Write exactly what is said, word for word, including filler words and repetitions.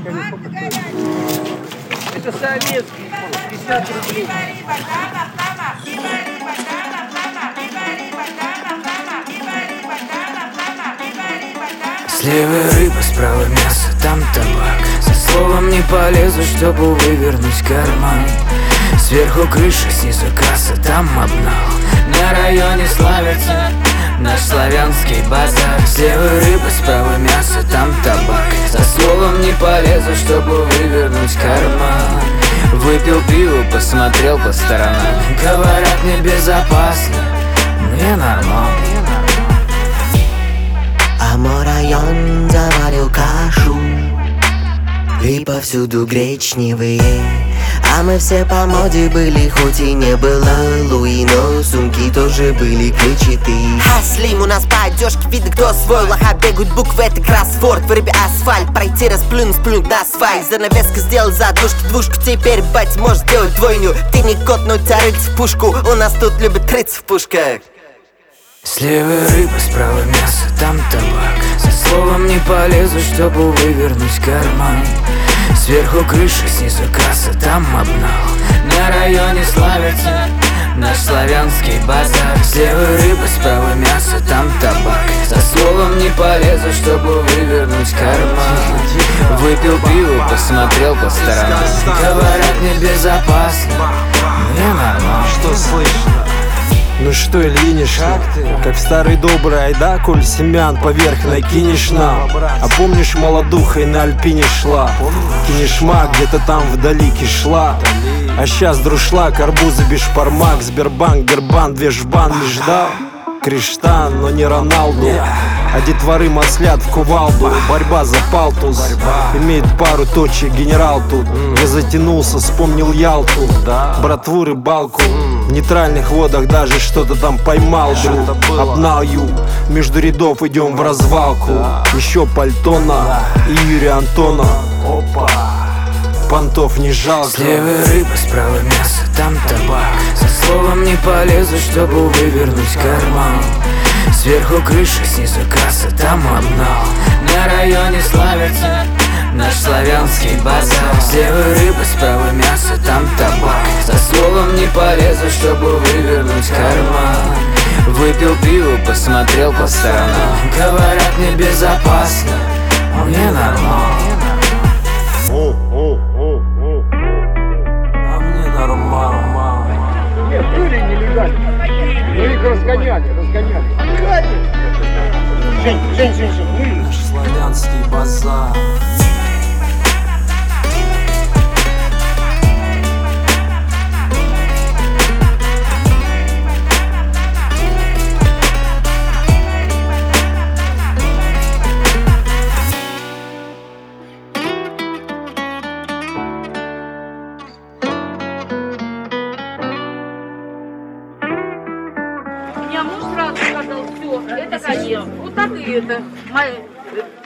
Это советский, пятьдесят рублей. Слева рыба, справа мясо, там табак. За словом не полезу, чтобы вывернуть карман. Сверху крыша, снизу касса, там обнал. На районе славится наш славянский базар. Слева рыба, справа мясо, там табак. За словом не полезу, чтобы вывернуть карман. Выпил пиво, посмотрел по сторонам. Говорят, небезопасно, мне нормально. А мой район заварил кашу, и повсюду гречневые. А мы все по моде были, хоть и не было Луи, но сумки тоже были клетчатые. Хаслим, у нас по одежке видно, кто свой. Лоха бегают буквы, это кроссворд. В рыбе асфальт, пройти расплюнуть, сплюнуть на асфальт. Занавеска сделал задушки, двушку. Теперь, бать, можешь сделать двойню. Ты не кот, но тебя рыться в пушку. У нас тут любят рыться в пушках. Слева рыба, справа мясо, там табак. За словом не полезу, чтобы вывернуть карман. Сверху крыша, снизу касса, там обнал. На районе славится наш славянский базар. Слева рыба, справа мясо, там табак. За словом не полезу, чтобы вывернуть карман. Выпил пиво, посмотрел по сторонам. Говорят, небезопасно, мне нормально. Что слышно? Ну что, Ильиниш, как в старый добрый айда, коль семян поверх накинешь нам. А помнишь, молодухой на Альпине шла? Кинешма где-то там вдали кишла. А щас друшлак, арбузы бешпармак. Сбербанк, Гербан, две жбан междал. Криштан, но не Роналду. А детворы маслят в кувалду. Борьба за палтус. Имеет пару точек генерал тут. Я затянулся, вспомнил Ялту. Братву, рыбалку. В нейтральных водах даже что-то там поймал, друг. Обнаю, между рядов идем в развалку. Еще Пальтона и Юрия Антона. Опа, понтов не жалко. Слева рыба, справа мясо, там табак. За словом не полезу, чтобы вывернуть карман. Сверху крыша, снизу касса, там обнал. На районе славится наш славянский базар. Слева рыба, справа мясо, там табак. За словом не полезу, чтобы вывернуть карман. Выпил пиво, посмотрел по сторонам. Говорят, небезопасно, мне нормально. А мне нормально. Нет, были нелегальные. Но их разгоняли, разгоняли. Жень, Жень, Жень, Жень, Наш славянский базар. У меня муж сразу сказал, все, это конец. Вот так и это. Моя